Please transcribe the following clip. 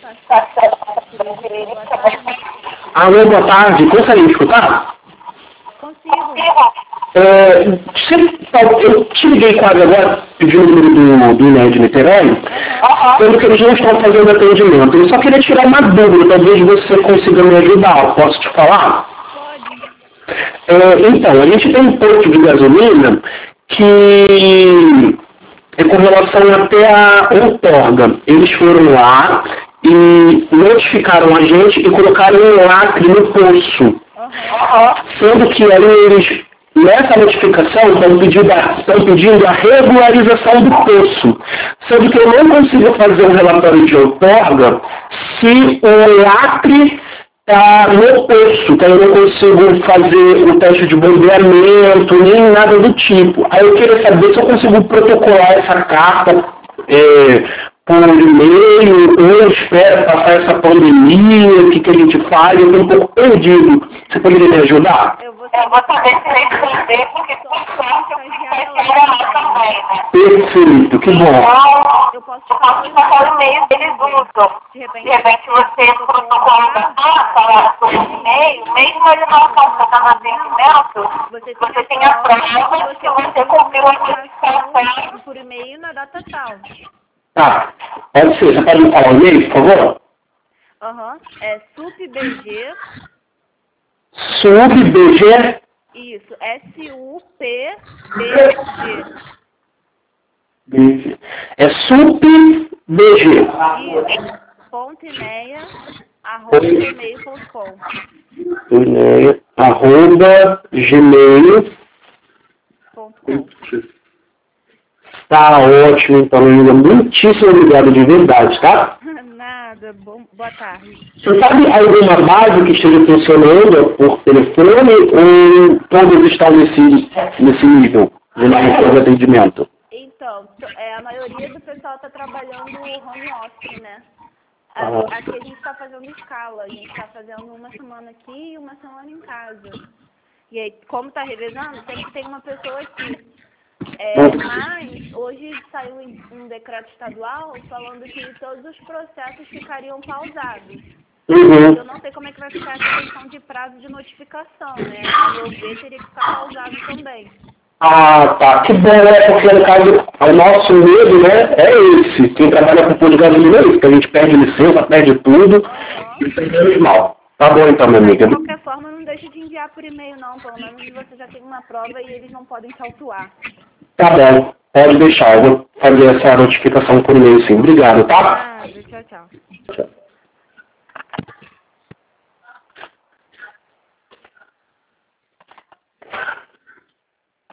Boa tarde. Alô, boa tarde. Consegue me escutar? Consigo. Eu te liguei quase agora, pedi o número do INEA de Niterói, sendo que eles não estão fazendo atendimento. Eu só queria tirar uma dúvida, talvez você consiga me ajudar. Posso te falar? Pode. Então, a gente tem um posto de gasolina que é com relação até a outorga. Eles foram lá e notificaram a gente e colocaram um lacre no poço. Sendo que ali eles, nessa notificação, estão pedindo a regularização do poço. Sendo que eu não consigo fazer um relatório de outorga se o lacre está no poço, então eu não consigo fazer o teste de bombeamento, nem nada do tipo. Aí eu queria saber se eu consigo protocolar essa carta por e-mail, ou eu espero passar essa pandemia, o que a gente faz, eu estou um pouco perdido. Você poderia me ajudar? Eu vou saber se vai responder, porque sou estagiária lá também, né? Perfeito, que bom. Eu posso te passar o e-mail deles usam. De repente você protocola da carta, por e-mail, mesmo ele não está no atendimento, você tem a prova que você cumpriu a notificação por e-mail na data tal. Tá, pode ser. Você pode me falar o e-mail, por favor? É SUPBG. SUPBG? Isso, SUPBG. É SUPBG. Isso, pontoineia, @gmail.com. @gmail.com. Tá ótimo, então, Linda. Muitíssimo obrigado de verdade, tá? Nada, boa tarde. Você sabe alguma base que esteja funcionando por telefone ou todas estão nesse nível de marcação de atendimento? Então, a maioria do pessoal está trabalhando home office, né? Aqui a gente está fazendo escala, a gente está fazendo uma semana aqui e uma semana em casa. E aí, como está revezando, sempre tem uma pessoa aqui. Mas hoje saiu um decreto estadual falando que todos os processos ficariam pausados. Eu não sei como é que vai ficar essa questão de prazo de notificação, né? A meu ver, teria que ficar pausado também. Ah, tá. Que bom, né? Porque no caso, o nosso medo, né, é esse. Quem trabalha com posto de gasolina é isso, que a gente perde licença, perde tudo e perdemos mal. Tá bom então, minha amiga. De qualquer forma, não deixe de enviar por e-mail, não. Pelo menos você já tem uma prova e eles não podem te autuar. Tá bom, pode deixar. Eu vou fazer essa notificação por e-mail sim. Obrigado, tá? Tchau, tchau. Tchau.